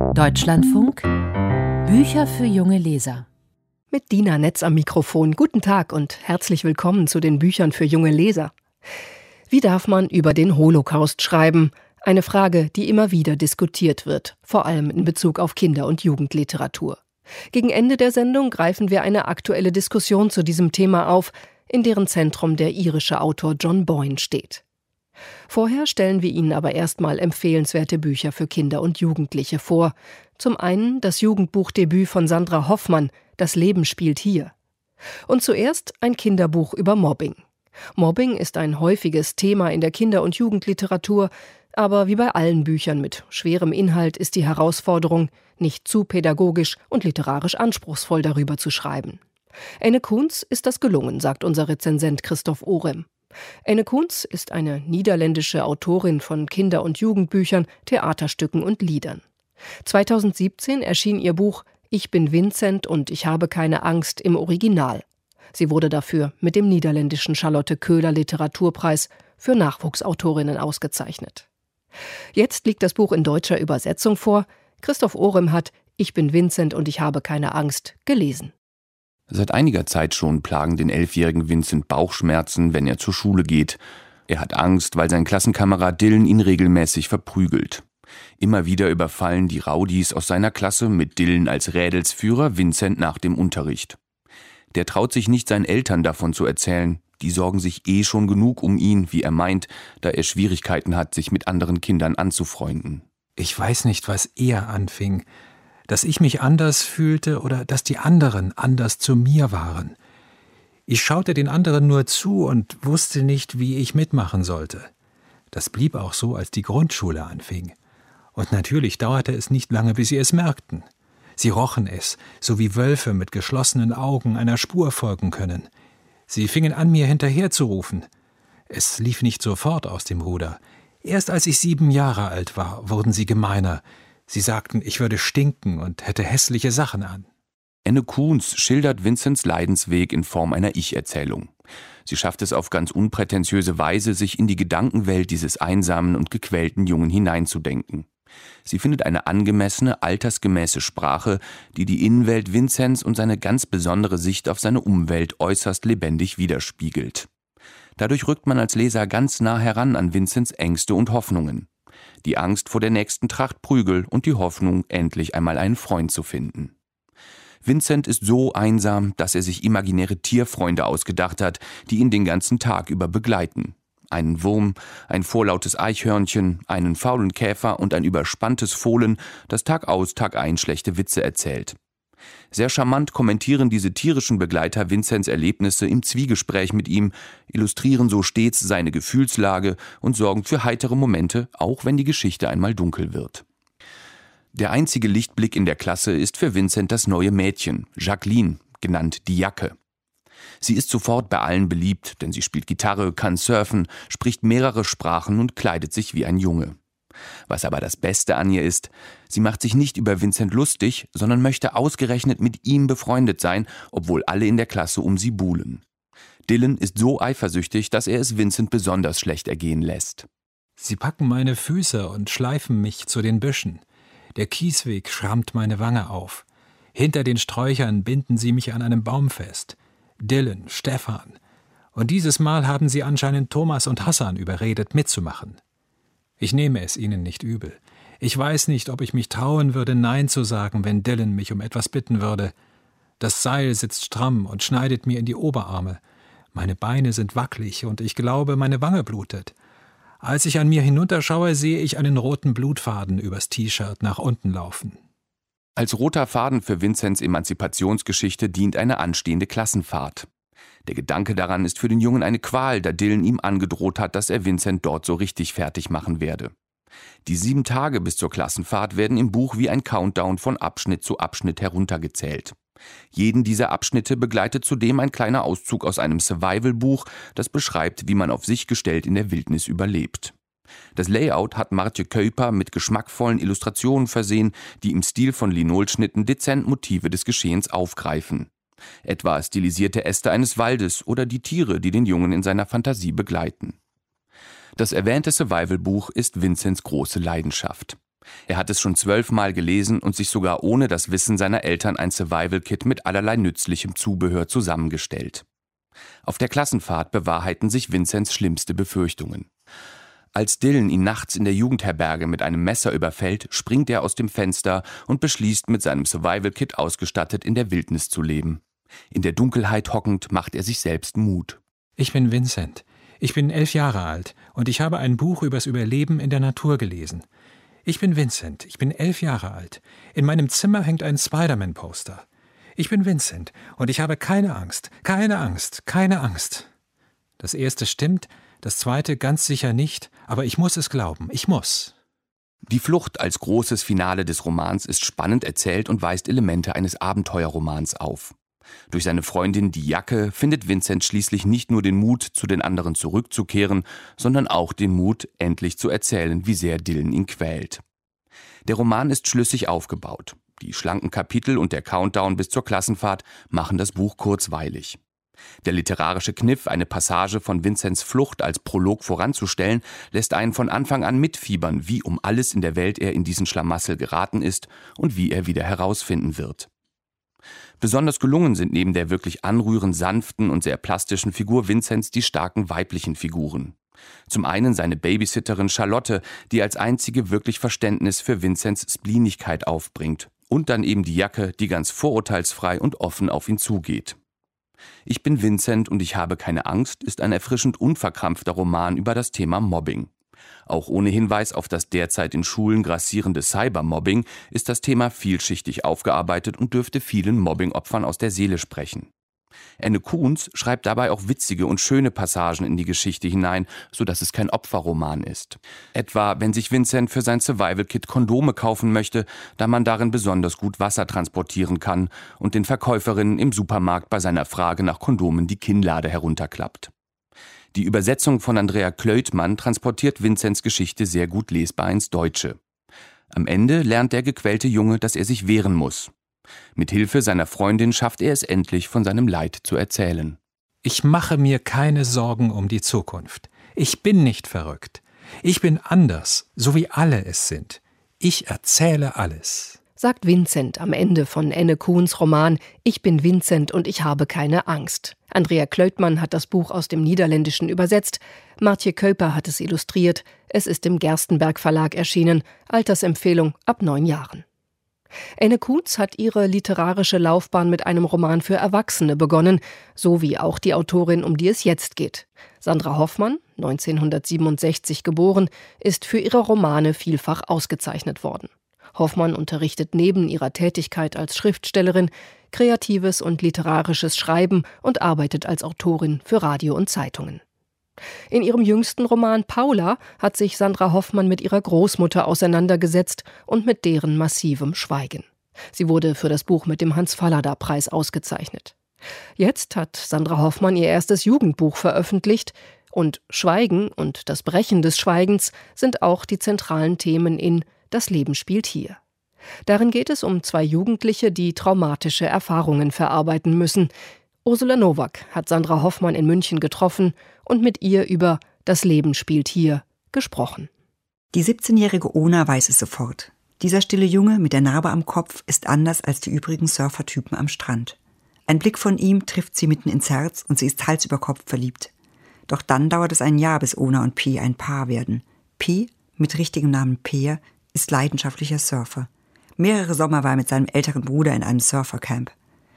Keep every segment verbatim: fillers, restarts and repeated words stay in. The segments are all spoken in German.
Deutschlandfunk Bücher für junge Leser. Mit Dina Netz am Mikrofon. Guten Tag und herzlich willkommen zu den Büchern für junge Leser. Wie darf man über den Holocaust schreiben? Eine Frage, die immer wieder diskutiert wird, vor allem in Bezug auf Kinder- und Jugendliteratur. Gegen Ende der Sendung greifen wir eine aktuelle Diskussion zu diesem Thema auf, in deren Zentrum der irische Autor John Boyne steht. Vorher stellen wir Ihnen aber erstmal empfehlenswerte Bücher für Kinder und Jugendliche vor. Zum einen das Jugendbuchdebüt von Sandra Hoffmann, Das Leben spielt hier. Und zuerst ein Kinderbuch über Mobbing. Mobbing ist ein häufiges Thema in der Kinder- und Jugendliteratur, aber wie bei allen Büchern mit schwerem Inhalt ist die Herausforderung, nicht zu pädagogisch und literarisch anspruchsvoll darüber zu schreiben. Enne Koens ist das gelungen, sagt unser Rezensent Christoph Orem. Enne Koens ist eine niederländische Autorin von Kinder- und Jugendbüchern, Theaterstücken und Liedern. zweitausendsiebzehn erschien ihr Buch Ich bin Vincent und ich habe keine Angst im Original. Sie wurde dafür mit dem niederländischen Charlotte Köhler Literaturpreis für Nachwuchsautorinnen ausgezeichnet. Jetzt liegt das Buch in deutscher Übersetzung vor. Christoph Orem hat Ich bin Vincent und ich habe keine Angst gelesen. Seit einiger Zeit schon plagen den elfjährigen Vincent Bauchschmerzen, wenn er zur Schule geht. Er hat Angst, weil sein Klassenkamerad Dylan ihn regelmäßig verprügelt. Immer wieder überfallen die Rowdies aus seiner Klasse mit Dylan als Rädelsführer Vincent nach dem Unterricht. Der traut sich nicht, seinen Eltern davon zu erzählen. Die sorgen sich eh schon genug um ihn, wie er meint, da er Schwierigkeiten hat, sich mit anderen Kindern anzufreunden. Ich weiß nicht, was eher anfing. Dass ich mich anders fühlte oder dass die anderen anders zu mir waren. Ich schaute den anderen nur zu und wusste nicht, wie ich mitmachen sollte. Das blieb auch so, als die Grundschule anfing. Und natürlich dauerte es nicht lange, bis sie es merkten. Sie rochen es, so wie Wölfe mit geschlossenen Augen einer Spur folgen können. Sie fingen an, mir hinterherzurufen. Es lief nicht sofort aus dem Ruder. Erst als ich sieben Jahre alt war, wurden sie gemeiner. Sie sagten, ich würde stinken und hätte hässliche Sachen an. Enne Koens schildert Vincents Leidensweg in Form einer Ich-Erzählung. Sie schafft es auf ganz unprätentiöse Weise, sich in die Gedankenwelt dieses einsamen und gequälten Jungen hineinzudenken. Sie findet eine angemessene, altersgemäße Sprache, die die Innenwelt Vincents und seine ganz besondere Sicht auf seine Umwelt äußerst lebendig widerspiegelt. Dadurch rückt man als Leser ganz nah heran an Vincents Ängste und Hoffnungen. Die Angst vor der nächsten Tracht Prügel und die Hoffnung, endlich einmal einen Freund zu finden. Vincent ist so einsam, dass er sich imaginäre Tierfreunde ausgedacht hat, die ihn den ganzen Tag über begleiten. Einen Wurm, ein vorlautes Eichhörnchen, einen faulen Käfer und ein überspanntes Fohlen, das Tag aus, Tag ein schlechte Witze erzählt. Sehr charmant kommentieren diese tierischen Begleiter Vincents Erlebnisse im Zwiegespräch mit ihm, illustrieren so stets seine Gefühlslage und sorgen für heitere Momente, auch wenn die Geschichte einmal dunkel wird. Der einzige Lichtblick in der Klasse ist für Vincent das neue Mädchen, Jacqueline, genannt die Jacke. Sie ist sofort bei allen beliebt, denn sie spielt Gitarre, kann surfen, spricht mehrere Sprachen und kleidet sich wie ein Junge. Was aber das Beste an ihr ist, sie macht sich nicht über Vincent lustig, sondern möchte ausgerechnet mit ihm befreundet sein, obwohl alle in der Klasse um sie buhlen. Dylan ist so eifersüchtig, dass er es Vincent besonders schlecht ergehen lässt. Sie packen meine Füße und schleifen mich zu den Büschen. Der Kiesweg schrammt meine Wange auf. Hinter den Sträuchern binden sie mich an einem Baum fest. Dylan, Stefan. Und dieses Mal haben sie anscheinend Thomas und Hassan überredet, mitzumachen. Ich nehme es ihnen nicht übel. Ich weiß nicht, ob ich mich trauen würde, Nein zu sagen, wenn Dylan mich um etwas bitten würde. Das Seil sitzt stramm und schneidet mir in die Oberarme. Meine Beine sind wackelig und ich glaube, meine Wange blutet. Als ich an mir hinunterschaue, sehe ich einen roten Blutfaden übers T-Shirt nach unten laufen. Als roter Faden für Vincents Emanzipationsgeschichte dient eine anstehende Klassenfahrt. Der Gedanke daran ist für den Jungen eine Qual, da Dylan ihm angedroht hat, dass er Vincent dort so richtig fertig machen werde. Die sieben Tage bis zur Klassenfahrt werden im Buch wie ein Countdown von Abschnitt zu Abschnitt heruntergezählt. Jeden dieser Abschnitte begleitet zudem ein kleiner Auszug aus einem Survival-Buch, das beschreibt, wie man auf sich gestellt in der Wildnis überlebt. Das Layout hat Martje Kuiper mit geschmackvollen Illustrationen versehen, die im Stil von Linolschnitten dezent Motive des Geschehens aufgreifen. Etwa stilisierte Äste eines Waldes oder die Tiere, die den Jungen in seiner Fantasie begleiten. Das erwähnte Survival-Buch ist Vincents große Leidenschaft. Er hat es schon zwölfmal gelesen und sich sogar ohne das Wissen seiner Eltern ein Survival-Kit mit allerlei nützlichem Zubehör zusammengestellt. Auf der Klassenfahrt bewahrheiten sich Vincents schlimmste Befürchtungen. Als Dylan ihn nachts in der Jugendherberge mit einem Messer überfällt, springt er aus dem Fenster und beschließt, mit seinem Survival-Kit ausgestattet in der Wildnis zu leben. In der Dunkelheit hockend macht er sich selbst Mut. Ich bin Vincent. Ich bin elf Jahre alt und ich habe ein Buch übers Überleben in der Natur gelesen. Ich bin Vincent, ich bin elf Jahre alt. In meinem Zimmer hängt ein Spider-Man-Poster. Ich bin Vincent und ich habe keine Angst, keine Angst, keine Angst. Das erste stimmt, das zweite ganz sicher nicht, aber ich muss es glauben, ich muss. Die Flucht als großes Finale des Romans ist spannend erzählt und weist Elemente eines Abenteuerromans auf. Durch seine Freundin die Jacke findet Vincent schließlich nicht nur den Mut, zu den anderen zurückzukehren, sondern auch den Mut, endlich zu erzählen, wie sehr Dylan ihn quält. Der Roman ist schlüssig aufgebaut. Die schlanken Kapitel und der Countdown bis zur Klassenfahrt machen das Buch kurzweilig. Der literarische Kniff, eine Passage von Vincents Flucht als Prolog voranzustellen, lässt einen von Anfang an mitfiebern, wie um alles in der Welt er in diesen Schlamassel geraten ist und wie er wieder herausfinden wird. Besonders gelungen sind neben der wirklich anrührend sanften und sehr plastischen Figur Vincents die starken weiblichen Figuren. Zum einen seine Babysitterin Charlotte, die als einzige wirklich Verständnis für Vincents Spleenigkeit aufbringt. Und dann eben die Jacke, die ganz vorurteilsfrei und offen auf ihn zugeht. Ich bin Vincent und ich habe keine Angst ist ein erfrischend unverkrampfter Roman über das Thema Mobbing. Auch ohne Hinweis auf das derzeit in Schulen grassierende Cybermobbing ist das Thema vielschichtig aufgearbeitet und dürfte vielen Mobbingopfern aus der Seele sprechen. Enne Kuhns schreibt dabei auch witzige und schöne Passagen in die Geschichte hinein, sodass es kein Opferroman ist. Etwa, wenn sich Vincent für sein Survival-Kit Kondome kaufen möchte, da man darin besonders gut Wasser transportieren kann und den Verkäuferinnen im Supermarkt bei seiner Frage nach Kondomen die Kinnlade herunterklappt. Die Übersetzung von Andrea Kleutmann transportiert Vincents Geschichte sehr gut lesbar ins Deutsche. Am Ende lernt der gequälte Junge, dass er sich wehren muss. Mit Hilfe seiner Freundin schafft er es endlich, von seinem Leid zu erzählen. Ich mache mir keine Sorgen um die Zukunft. Ich bin nicht verrückt. Ich bin anders, so wie alle es sind. Ich erzähle alles, sagt Vincent am Ende von Enne Kuhns Roman »Ich bin Vincent und ich habe keine Angst«. Andrea Kleutmann hat das Buch aus dem Niederländischen übersetzt. Martje Kuyper hat es illustriert. Es ist im Gerstenberg Verlag erschienen. Altersempfehlung ab neun Jahren. Enne Kuhns hat ihre literarische Laufbahn mit einem Roman für Erwachsene begonnen, so wie auch die Autorin, um die es jetzt geht. Sandra Hoffmann, neunzehnhundertsiebenundsechzig geboren, ist für ihre Romane vielfach ausgezeichnet worden. Hoffmann unterrichtet neben ihrer Tätigkeit als Schriftstellerin kreatives und literarisches Schreiben und arbeitet als Autorin für Radio und Zeitungen. In ihrem jüngsten Roman Paula hat sich Sandra Hoffmann mit ihrer Großmutter auseinandergesetzt und mit deren massivem Schweigen. Sie wurde für das Buch mit dem Hans-Fallada-Preis ausgezeichnet. Jetzt hat Sandra Hoffmann ihr erstes Jugendbuch veröffentlicht und Schweigen und das Brechen des Schweigens sind auch die zentralen Themen in »Das Leben spielt hier«. Darin geht es um zwei Jugendliche, die traumatische Erfahrungen verarbeiten müssen. Ursula Nowak hat Sandra Hoffmann in München getroffen und mit ihr über »Das Leben spielt hier« gesprochen. Die siebzehnjährige Ona weiß es sofort. Dieser stille Junge mit der Narbe am Kopf ist anders als die übrigen Surfertypen am Strand. Ein Blick von ihm trifft sie mitten ins Herz und sie ist Hals über Kopf verliebt. Doch dann dauert es ein Jahr, bis Ona und P ein Paar werden. P, mit richtigem Namen Peer, ist leidenschaftlicher Surfer. Mehrere Sommer war er mit seinem älteren Bruder in einem Surfercamp.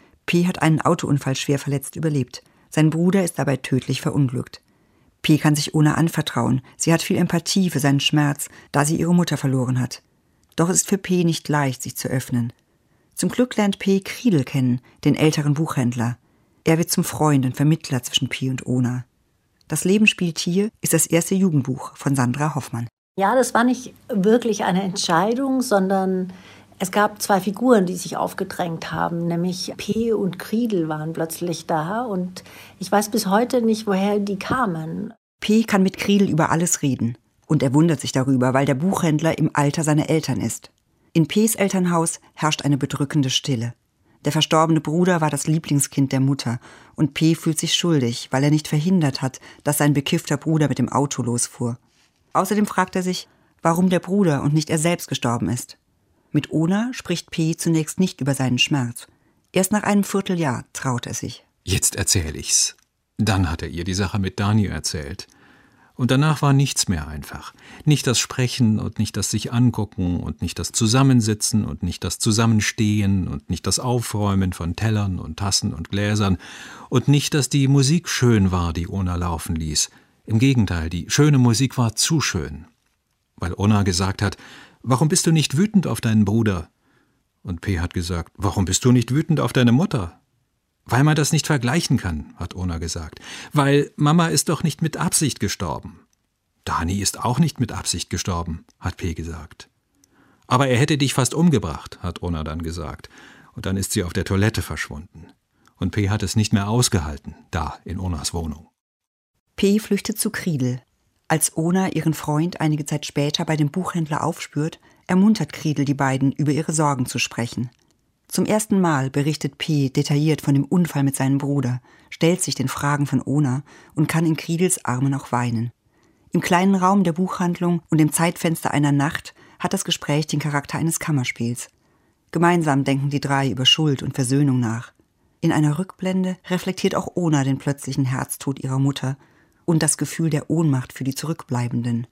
P hat einen Autounfall schwer verletzt überlebt. Sein Bruder ist dabei tödlich verunglückt. P kann sich Ona anvertrauen. Sie hat viel Empathie für seinen Schmerz, da sie ihre Mutter verloren hat. Doch es ist für P nicht leicht, sich zu öffnen. Zum Glück lernt P Kriedel kennen, den älteren Buchhändler. Er wird zum Freund und Vermittler zwischen P und Ona. Das Leben spielt hier ist das erste Jugendbuch von Sandra Hoffmann. Ja, das war nicht wirklich eine Entscheidung, sondern es gab zwei Figuren, die sich aufgedrängt haben, nämlich P und Kriedel waren plötzlich da und ich weiß bis heute nicht, woher die kamen. P kann mit Kriedel über alles reden und er wundert sich darüber, weil der Buchhändler im Alter seiner Eltern ist. In Ps Elternhaus herrscht eine bedrückende Stille. Der verstorbene Bruder war das Lieblingskind der Mutter und P fühlt sich schuldig, weil er nicht verhindert hat, dass sein bekiffter Bruder mit dem Auto losfuhr. Außerdem fragt er sich, warum der Bruder und nicht er selbst gestorben ist. Mit Ona spricht P. zunächst nicht über seinen Schmerz. Erst nach einem Vierteljahr traut er sich. Jetzt erzähl ich's. Dann hat er ihr die Sache mit Dani erzählt. Und danach war nichts mehr einfach. Nicht das Sprechen und nicht das sich angucken und nicht das Zusammensitzen und nicht das Zusammenstehen und nicht das Aufräumen von Tellern und Tassen und Gläsern und nicht, dass die Musik schön war, die Ona laufen ließ. Im Gegenteil, die schöne Musik war zu schön. Weil Ona gesagt hat, warum bist du nicht wütend auf deinen Bruder? Und P. hat gesagt, warum bist du nicht wütend auf deine Mutter? Weil man das nicht vergleichen kann, hat Ona gesagt. Weil Mama ist doch nicht mit Absicht gestorben. Dani ist auch nicht mit Absicht gestorben, hat P. gesagt. Aber er hätte dich fast umgebracht, hat Ona dann gesagt. Und dann ist sie auf der Toilette verschwunden. Und P. hat es nicht mehr ausgehalten, da in Onas Wohnung. P. flüchtet zu Kriedl. Als Ona ihren Freund einige Zeit später bei dem Buchhändler aufspürt, ermuntert Kriedl die beiden, über ihre Sorgen zu sprechen. Zum ersten Mal berichtet P. detailliert von dem Unfall mit seinem Bruder, stellt sich den Fragen von Ona und kann in Kriedls Armen auch weinen. Im kleinen Raum der Buchhandlung und im Zeitfenster einer Nacht hat das Gespräch den Charakter eines Kammerspiels. Gemeinsam denken die drei über Schuld und Versöhnung nach. In einer Rückblende reflektiert auch Ona den plötzlichen Herztod ihrer Mutter und das Gefühl der Ohnmacht für die Zurückbleibenden.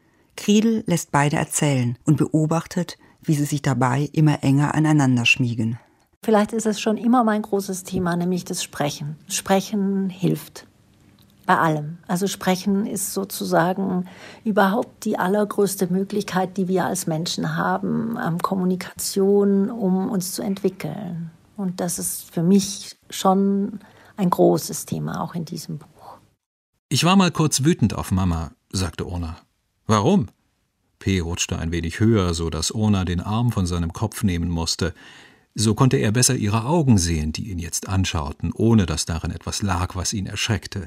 Kriedl lässt beide erzählen und beobachtet, wie sie sich dabei immer enger aneinander schmiegen. Vielleicht ist es schon immer mein großes Thema, nämlich das Sprechen. Sprechen hilft. Bei allem. Also Sprechen ist sozusagen überhaupt die allergrößte Möglichkeit, die wir als Menschen haben, ähm, Kommunikation, um uns zu entwickeln. Und das ist für mich schon ein großes Thema, auch in diesem Buch. Ich war mal kurz wütend auf Mama, sagte Ona. Warum? P. rutschte ein wenig höher, so dass Ona den Arm von seinem Kopf nehmen musste. So konnte er besser ihre Augen sehen, die ihn jetzt anschauten, ohne dass darin etwas lag, was ihn erschreckte.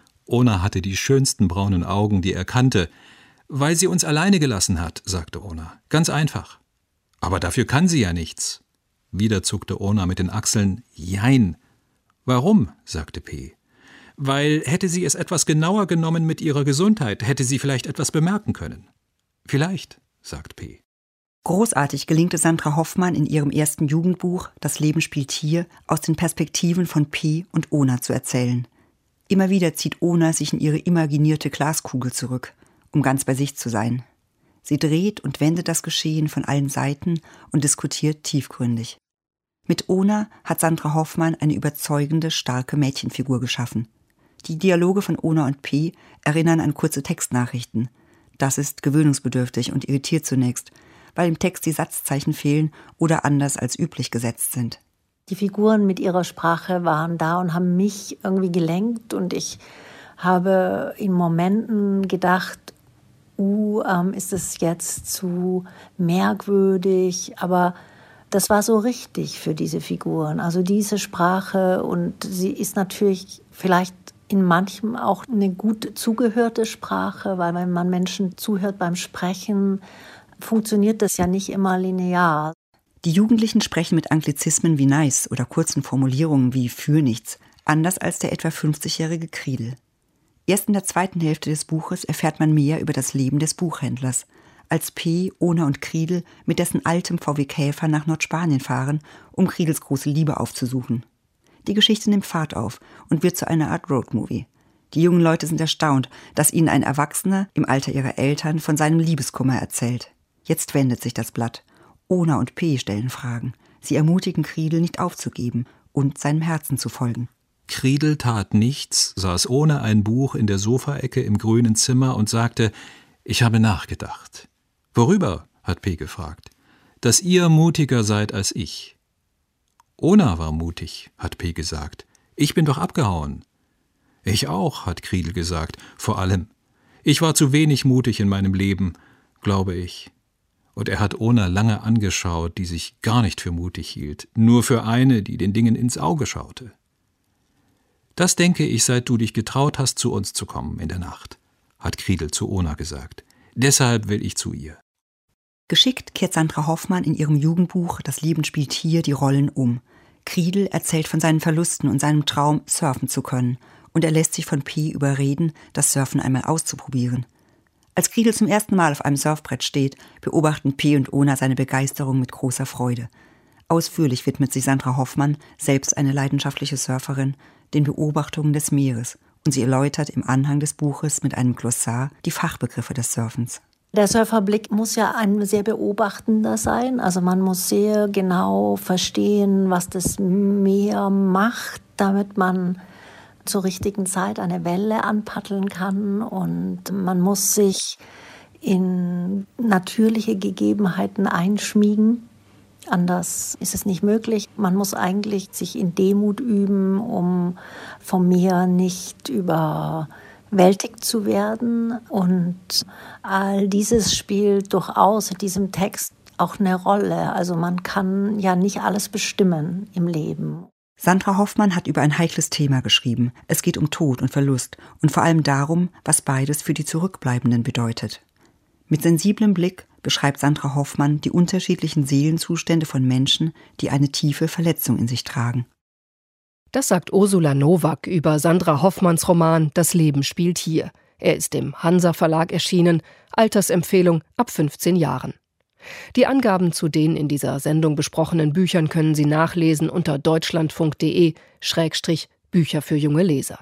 Ona hatte die schönsten braunen Augen, die er kannte. Weil sie uns alleine gelassen hat, sagte Ona. Ganz einfach. Aber dafür kann sie ja nichts. Wieder zuckte Ona mit den Achseln. Jein. Warum? sagte P. Weil hätte sie es etwas genauer genommen mit ihrer Gesundheit, hätte sie vielleicht etwas bemerken können. Vielleicht, sagt P. Großartig gelingt es Sandra Hoffmann in ihrem ersten Jugendbuch »Das Leben spielt hier« aus den Perspektiven von P. und Ona zu erzählen. Immer wieder zieht Ona sich in ihre imaginierte Glaskugel zurück, um ganz bei sich zu sein. Sie dreht und wendet das Geschehen von allen Seiten und diskutiert tiefgründig. Mit Ona hat Sandra Hoffmann eine überzeugende, starke Mädchenfigur geschaffen. Die Dialoge von Ona und P. erinnern an kurze Textnachrichten. Das ist gewöhnungsbedürftig und irritiert zunächst, weil im Text die Satzzeichen fehlen oder anders als üblich gesetzt sind. Die Figuren mit ihrer Sprache waren da und haben mich irgendwie gelenkt und ich habe in Momenten gedacht, uh, ähm, ist es jetzt zu merkwürdig, aber das war so richtig für diese Figuren. Also diese Sprache, und sie ist natürlich vielleicht in manchem auch eine gut zugehörte Sprache, weil wenn man Menschen zuhört beim Sprechen, funktioniert das ja nicht immer linear. Die Jugendlichen sprechen mit Anglizismen wie nice oder kurzen Formulierungen wie für nichts, anders als der etwa fünfzigjährige Kriedl. Erst in der zweiten Hälfte des Buches erfährt man mehr über das Leben des Buchhändlers, als P., Ona und Kriedl mit dessen altem V W Käfer nach Nordspanien fahren, um Kriedls große Liebe aufzusuchen. Die Geschichte nimmt Fahrt auf und wird zu einer Art Roadmovie. Die jungen Leute sind erstaunt, dass ihnen ein Erwachsener im Alter ihrer Eltern von seinem Liebeskummer erzählt. Jetzt wendet sich das Blatt. Ona und P. stellen Fragen. Sie ermutigen Kriedl, nicht aufzugeben und seinem Herzen zu folgen. Kriedl tat nichts, saß ohne ein Buch in der Sofaecke im grünen Zimmer und sagte, ich habe nachgedacht. Worüber? Hat P. gefragt. Dass ihr mutiger seid als ich. Ona war mutig, hat P. gesagt. Ich bin doch abgehauen. Ich auch, hat Kriedl gesagt, vor allem. Ich war zu wenig mutig in meinem Leben, glaube ich. Und er hat Ona lange angeschaut, die sich gar nicht für mutig hielt, nur für eine, die den Dingen ins Auge schaute. Das denke ich, seit du dich getraut hast, zu uns zu kommen in der Nacht, hat Kriedl zu Ona gesagt. Deshalb will ich zu ihr. Geschickt kehrt Sandra Hoffmann in ihrem Jugendbuch »Das Leben spielt hier« die Rollen um. Kriedl erzählt von seinen Verlusten und seinem Traum, surfen zu können, und er lässt sich von P. überreden, das Surfen einmal auszuprobieren. Als Kriedel zum ersten Mal auf einem Surfbrett steht, beobachten P. und Ona seine Begeisterung mit großer Freude. Ausführlich widmet sich Sandra Hoffmann, selbst eine leidenschaftliche Surferin, den Beobachtungen des Meeres, und sie erläutert im Anhang des Buches mit einem Glossar die Fachbegriffe des Surfens. Der Surferblick muss ja ein sehr beobachtender sein. Also man muss sehr genau verstehen, was das Meer macht, damit man zur richtigen Zeit eine Welle anpaddeln kann. Und man muss sich in natürliche Gegebenheiten einschmiegen. Anders ist es nicht möglich. Man muss eigentlich sich in Demut üben, um vom Meer nicht überwältigt zu werden. Und all dieses spielt durchaus in diesem Text auch eine Rolle. Also man kann ja nicht alles bestimmen im Leben. Sandra Hoffmann hat über ein heikles Thema geschrieben. Es geht um Tod und Verlust und vor allem darum, was beides für die Zurückbleibenden bedeutet. Mit sensiblem Blick beschreibt Sandra Hoffmann die unterschiedlichen Seelenzustände von Menschen, die eine tiefe Verletzung in sich tragen. Das sagt Ursula Nowak über Sandra Hoffmanns Roman »Das Leben spielt hier«. Er ist im Hansa Verlag erschienen, Altersempfehlung ab fünfzehn Jahren. Die Angaben zu den in dieser Sendung besprochenen Büchern können Sie nachlesen unter deutschlandfunk.de Schrägstrich Bücher für junge Leser.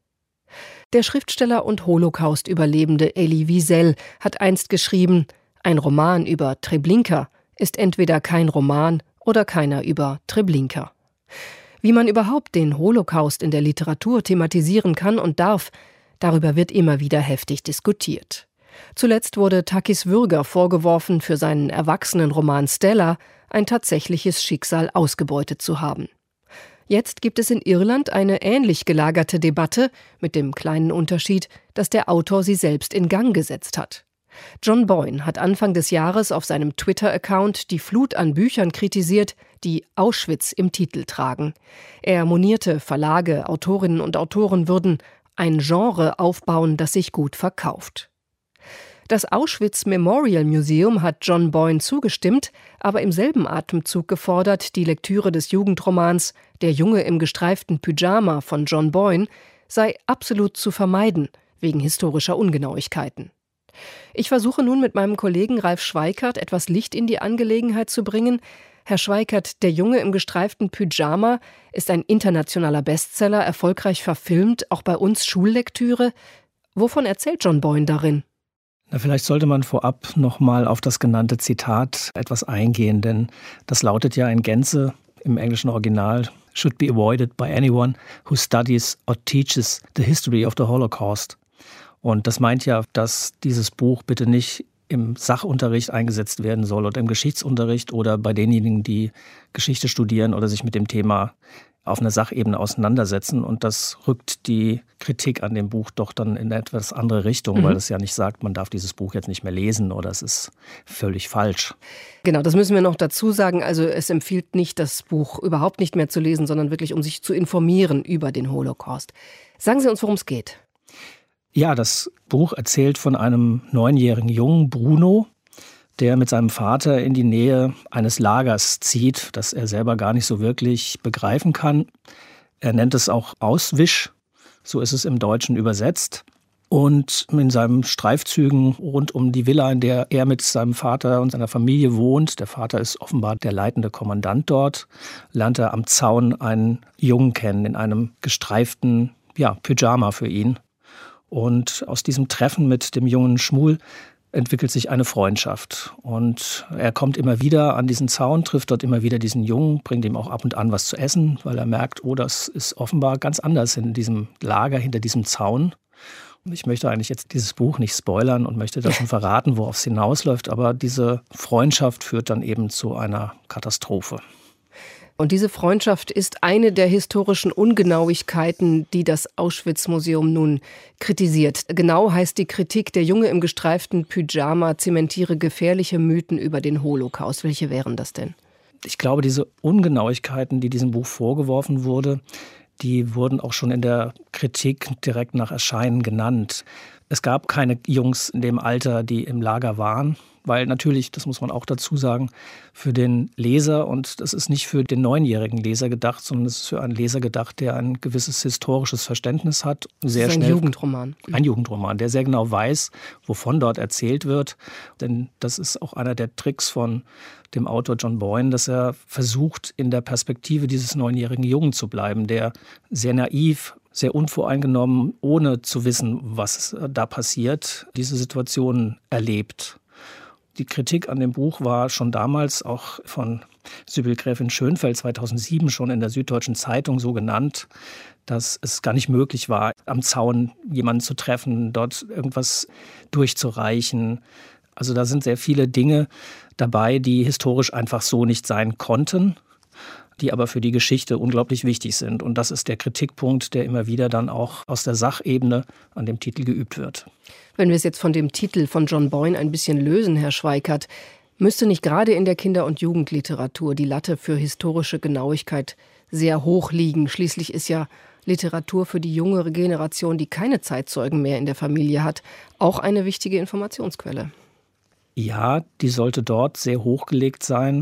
Der Schriftsteller und Holocaust-Überlebende Elie Wiesel hat einst geschrieben, ein Roman über Treblinka ist entweder kein Roman oder keiner über Treblinka. Wie man überhaupt den Holocaust in der Literatur thematisieren kann und darf, darüber wird immer wieder heftig diskutiert. Zuletzt wurde Takis Würger vorgeworfen, für seinen Erwachsenenroman Stella ein tatsächliches Schicksal ausgebeutet zu haben. Jetzt gibt es in Irland eine ähnlich gelagerte Debatte, mit dem kleinen Unterschied, dass der Autor sie selbst in Gang gesetzt hat. John Boyne hat Anfang des Jahres auf seinem Twitter-Account die Flut an Büchern kritisiert, die Auschwitz im Titel tragen. Er monierte, Verlage, Autorinnen und Autoren würden ein Genre aufbauen, das sich gut verkauft. Das Auschwitz Memorial Museum hat John Boyne zugestimmt, aber im selben Atemzug gefordert, die Lektüre des Jugendromans »Der Junge im gestreiften Pyjama« von John Boyne sei absolut zu vermeiden, wegen historischer Ungenauigkeiten. Ich versuche nun mit meinem Kollegen Ralf Schweikert etwas Licht in die Angelegenheit zu bringen. Herr Schweikert, »Der Junge im gestreiften Pyjama« ist ein internationaler Bestseller, erfolgreich verfilmt, auch bei uns Schullektüre. Wovon erzählt John Boyne darin? Na, vielleicht sollte man vorab noch mal auf das genannte Zitat etwas eingehen, denn das lautet ja in Gänze im englischen Original: should be avoided by anyone who studies or teaches the history of the Holocaust. Und das meint ja, dass dieses Buch bitte nicht im Sachunterricht eingesetzt werden soll oder im Geschichtsunterricht oder bei denjenigen, die Geschichte studieren oder sich mit dem Thema auf einer Sachebene auseinandersetzen. Und das rückt die Kritik an dem Buch doch dann in eine etwas andere Richtung, mhm. weil es ja nicht sagt, man darf dieses Buch jetzt nicht mehr lesen oder es ist völlig falsch. Genau, das müssen wir noch dazu sagen. Also es empfiehlt nicht, das Buch überhaupt nicht mehr zu lesen, sondern wirklich, um sich zu informieren über den Holocaust. Sagen Sie uns, worum es geht. Ja, das Buch erzählt von einem neunjährigen Jungen, Bruno, der mit seinem Vater in die Nähe eines Lagers zieht, das er selber gar nicht so wirklich begreifen kann. Er nennt es auch Auschwitz, so ist es im Deutschen übersetzt. Und in seinen Streifzügen rund um die Villa, in der er mit seinem Vater und seiner Familie wohnt, der Vater ist offenbar der leitende Kommandant dort, lernt er am Zaun einen Jungen kennen, in einem gestreiften ja, Pyjama für ihn. Und aus diesem Treffen mit dem jungen Schmuel entwickelt sich eine Freundschaft. Und er kommt immer wieder an diesen Zaun, trifft dort immer wieder diesen Jungen, bringt ihm auch ab und an was zu essen, weil er merkt, oh, das ist offenbar ganz anders in diesem Lager, hinter diesem Zaun. Und ich möchte eigentlich jetzt dieses Buch nicht spoilern und möchte da schon verraten, worauf es hinausläuft, aber diese Freundschaft führt dann eben zu einer Katastrophe. Und diese Freundschaft ist eine der historischen Ungenauigkeiten, die das Auschwitz-Museum nun kritisiert. Genau heißt die Kritik, der Junge im gestreiften Pyjama zementiere gefährliche Mythen über den Holocaust. Welche wären das denn? Ich glaube, diese Ungenauigkeiten, die diesem Buch vorgeworfen wurde, die wurden auch schon in der Kritik direkt nach Erscheinen genannt. Es gab keine Jungs in dem Alter, die im Lager waren, weil natürlich, das muss man auch dazu sagen, für den Leser, und das ist nicht für den neunjährigen Leser gedacht, sondern es ist für einen Leser gedacht, der ein gewisses historisches Verständnis hat. Sehr das ist ein schnell, Jugendroman. Ein Jugendroman, der sehr genau weiß, wovon dort erzählt wird. Denn das ist auch einer der Tricks von dem Autor John Boyne, dass er versucht, in der Perspektive dieses neunjährigen Jungen zu bleiben, der sehr naiv, sehr unvoreingenommen, ohne zu wissen, was da passiert, diese Situation erlebt. Die Kritik an dem Buch war schon damals auch von Sybil Gräfin Schönfeld zweitausendsieben schon in der Süddeutschen Zeitung so genannt, dass es gar nicht möglich war, am Zaun jemanden zu treffen, dort irgendwas durchzureichen. Also da sind sehr viele Dinge dabei, die historisch einfach so nicht sein konnten, die aber für die Geschichte unglaublich wichtig sind. Und das ist der Kritikpunkt, der immer wieder dann auch aus der Sachebene an dem Titel geübt wird. Wenn wir es jetzt von dem Titel von John Boyne ein bisschen lösen, Herr Schweikart, müsste nicht gerade in der Kinder- und Jugendliteratur die Latte für historische Genauigkeit sehr hoch liegen? Schließlich ist ja Literatur für die jüngere Generation, die keine Zeitzeugen mehr in der Familie hat, auch eine wichtige Informationsquelle. Ja, die sollte dort sehr hochgelegt sein,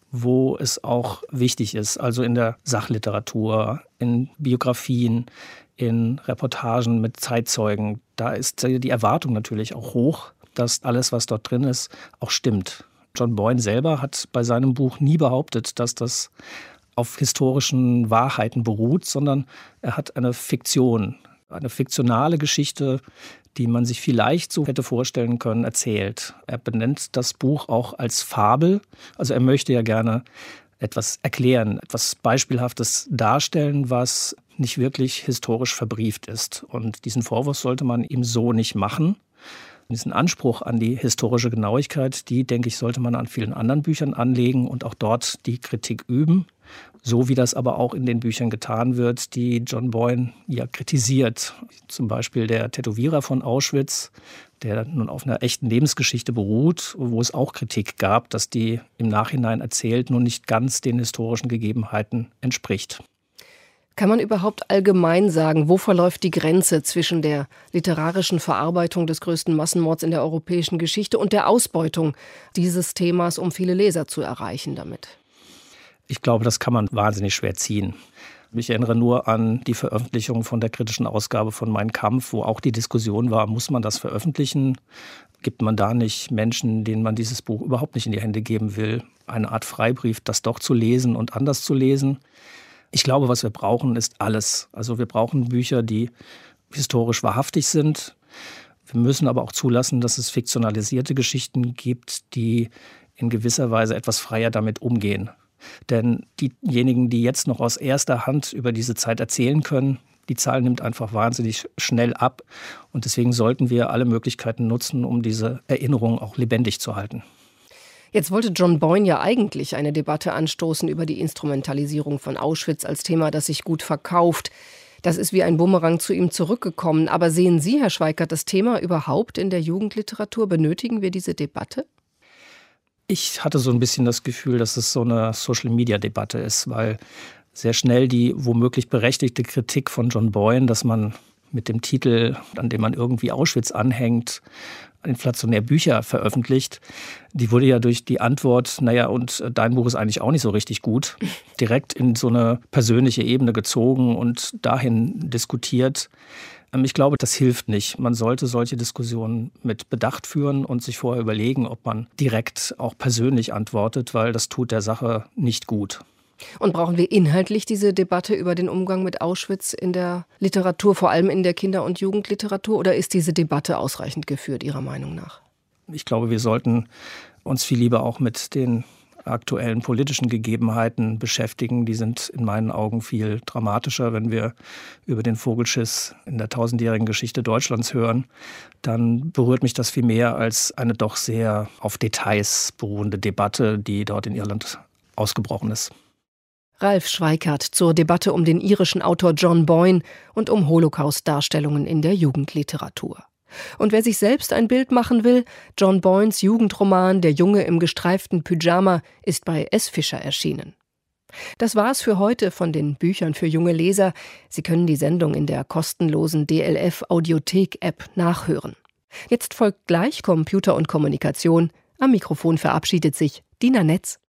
wo es auch wichtig ist, also in der Sachliteratur, in Biografien, in Reportagen mit Zeitzeugen. Da ist die Erwartung natürlich auch hoch, dass alles, was dort drin ist, auch stimmt. John Boyne selber hat bei seinem Buch nie behauptet, dass das auf historischen Wahrheiten beruht, sondern er hat eine Fiktion, eine fiktionale Geschichte, die man sich vielleicht so hätte vorstellen können, erzählt. Er benennt das Buch auch als Fabel. Also er möchte ja gerne etwas erklären, etwas Beispielhaftes darstellen, was nicht wirklich historisch verbrieft ist. Und diesen Vorwurf sollte man ihm so nicht machen. Diesen Anspruch an die historische Genauigkeit, die, denke ich, sollte man an vielen anderen Büchern anlegen und auch dort die Kritik üben. So wie das aber auch in den Büchern getan wird, die John Boyne ja kritisiert. Zum Beispiel der Tätowierer von Auschwitz, der nun auf einer echten Lebensgeschichte beruht, wo es auch Kritik gab, dass die im Nachhinein erzählt nun nicht ganz den historischen Gegebenheiten entspricht. Kann man überhaupt allgemein sagen, wo verläuft die Grenze zwischen der literarischen Verarbeitung des größten Massenmords in der europäischen Geschichte und der Ausbeutung dieses Themas, um viele Leser zu erreichen damit? Ich glaube, das kann man wahnsinnig schwer ziehen. Ich erinnere nur an die Veröffentlichung von der kritischen Ausgabe von Mein Kampf, wo auch die Diskussion war, muss man das veröffentlichen? Gibt man da nicht Menschen, denen man dieses Buch überhaupt nicht in die Hände geben will, eine Art Freibrief, das doch zu lesen und anders zu lesen? Ich glaube, was wir brauchen, ist alles. Also wir brauchen Bücher, die historisch wahrhaftig sind. Wir müssen aber auch zulassen, dass es fiktionalisierte Geschichten gibt, die in gewisser Weise etwas freier damit umgehen. Denn diejenigen, die jetzt noch aus erster Hand über diese Zeit erzählen können, die Zahl nimmt einfach wahnsinnig schnell ab. Und deswegen sollten wir alle Möglichkeiten nutzen, um diese Erinnerung auch lebendig zu halten. Jetzt wollte John Boyne ja eigentlich eine Debatte anstoßen über die Instrumentalisierung von Auschwitz als Thema, das sich gut verkauft. Das ist wie ein Bumerang zu ihm zurückgekommen. Aber sehen Sie, Herr Schweikart, das Thema überhaupt in der Jugendliteratur? Benötigen wir diese Debatte? Ich hatte so ein bisschen das Gefühl, dass es so eine Social-Media-Debatte ist, weil sehr schnell die womöglich berechtigte Kritik von John Boyne, dass man mit dem Titel, an dem man irgendwie Auschwitz anhängt, inflationär Bücher veröffentlicht, die wurde ja durch die Antwort, naja, und dein Buch ist eigentlich auch nicht so richtig gut, direkt in so eine persönliche Ebene gezogen und dahin diskutiert. Ich glaube, das hilft nicht. Man sollte solche Diskussionen mit Bedacht führen und sich vorher überlegen, ob man direkt auch persönlich antwortet, weil das tut der Sache nicht gut. Und brauchen wir inhaltlich diese Debatte über den Umgang mit Auschwitz in der Literatur, vor allem in der Kinder- und Jugendliteratur, oder ist diese Debatte ausreichend geführt, Ihrer Meinung nach? Ich glaube, wir sollten uns viel lieber auch mit den aktuellen politischen Gegebenheiten beschäftigen. Die sind in meinen Augen viel dramatischer. Wenn wir über den Vogelschiss in der tausendjährigen Geschichte Deutschlands hören, dann berührt mich das viel mehr als eine doch sehr auf Details beruhende Debatte, die dort in Irland ausgebrochen ist. Ralf Schweikart zur Debatte um den irischen Autor John Boyne und um Holocaust-Darstellungen in der Jugendliteratur. Und wer sich selbst ein Bild machen will, John Boynes Jugendroman Der Junge im gestreiften Pyjama ist bei S. Fischer erschienen. Das war's für heute von den Büchern für junge Leser. Sie können die Sendung in der kostenlosen D L F Audiothek-App nachhören. Jetzt folgt gleich Computer und Kommunikation. Am Mikrofon verabschiedet sich Dina Netz.